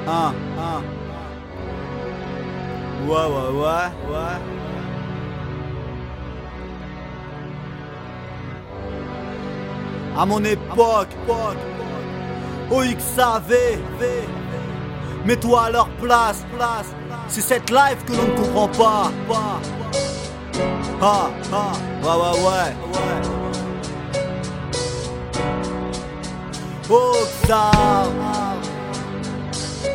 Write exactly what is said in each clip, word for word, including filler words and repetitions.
un, un. Ouais, ouais, ouais, ouais. À mon époque, O X A V, mets-toi à leur place, place. C'est cette life que l'on ne comprend pas, pas. Ah, ah, ouais, ouais, ouais, ouais. O X A V.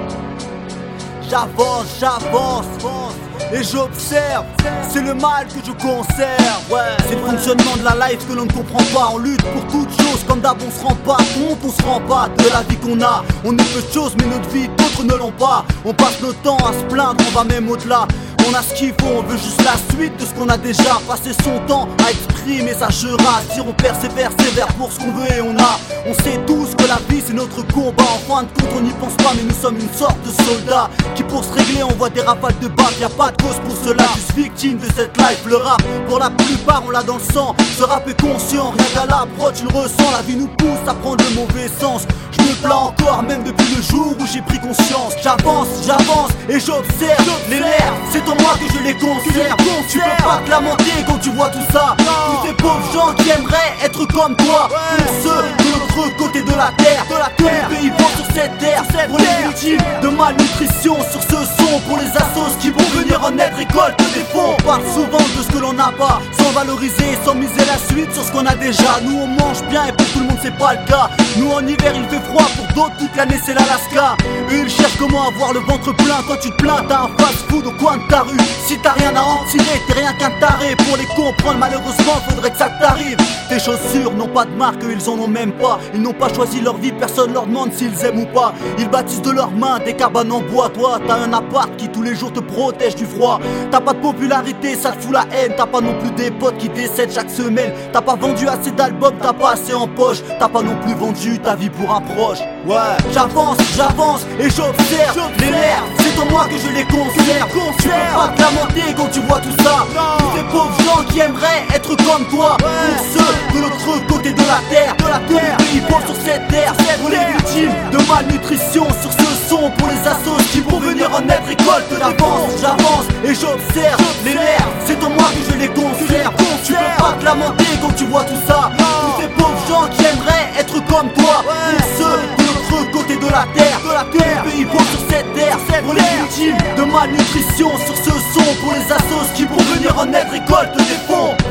J'avance, j'avance, et j'observe, c'est le mal que je conserve, ouais. C'est le fonctionnement de la life que l'on ne comprend pas. On lutte pour toutes choses, comme d'hab on se rend pas compte, on se rend pas de la vie qu'on a. On est peu de choses mais notre vie d'autres ne l'ont pas. On passe notre temps à se plaindre, on va même au-delà. On a ce qu'il faut, on veut juste la suite de ce qu'on a déjà. Passé son temps à exprimer sa jura. Si on persévère, sévère pour ce qu'on veut et on a. On sait tous que la vie c'est notre combat. En fin de compte on n'y pense pas mais nous sommes une sorte de soldats qui pour se régler on voit des rafales de balles. Y'a pas de cause pour cela, juste victime de cette life. Le rap pour la plupart on l'a dans le sang. Ce rap est conscient, rien qu'à la prod tu le ressens. La vie nous pousse à prendre le mauvais sens. Je me plains encore même depuis le jour où j'ai pris conscience. J'avance, j'avance et j'observe les lèvres, c'est en moi que je les conserve. Tu peux pas te lamenter quand tu vois tout ça. Tous ces pauvres gens qui aimeraient être comme toi. Pour ceux de l'autre côté de la terre, tous les pays vont sur cette terre. Pour les victimes de malnutrition sur ce son. Pour les assos qui vont venir en aide, récolte des fonds. On parle souvent de ce que l'on n'a pas, sans valoriser, sans miser la suite sur ce qu'on a déjà. Nous on mange bien et pour tout le monde c'est pas le cas. Nous en hiver il fait froid, pour d'autres toute l'année c'est l'Alaska. Eux ils cherchent comment avoir le ventre plein. Quand tu te plains t'as un fast food au coin de ta rue. Si t'as rien à en tirer, t'es rien qu'un taré. Pour les comprendre malheureusement faudrait que ça t'arrive. Tes chaussures n'ont pas de marque, eux ils en ont même pas. Ils n'ont pas choisi leur vie, personne leur demande s'ils aiment ou pas. Ils bâtissent de leurs mains des cabanes en bois. Toi t'as un appart qui tous les jours te protège du froid. T'as pas de popularité, ça te fout la haine. T'as pas non plus des potes qui décèdent chaque semaine. T'as pas vendu assez d'albums, t'as pas assez en poche. T'as pas non plus vendu ta vie pour un proche. Ouais, j'avance, j'avance et j'observe les lèvres, c'est en moi que je les conserve. Tu peux pas te lamenter quand tu vois tout ça. Tous ces pauvres gens qui aimeraient être comme toi. Pour ceux de l'autre côté de la terre, tous les pays pauvres sur cette terre. Pour les victimes de malnutrition sur ce son. Pour les assos qui vont venir en aide, récolte des fonds. J'avance et j'observe les lèvres, c'est en moi que je les conserve. Tu peux pas te lamenter quand tu vois tout ça. Tous ces pauvres gens qui aimeraient être comme toi. Pour ceux de l'autre côté de la terre, tous les pays pauvres sur cette terre. Pour les victimes de malnutrition sur ce son. Pour les assos qui vont venir en aide, récolte des fonds.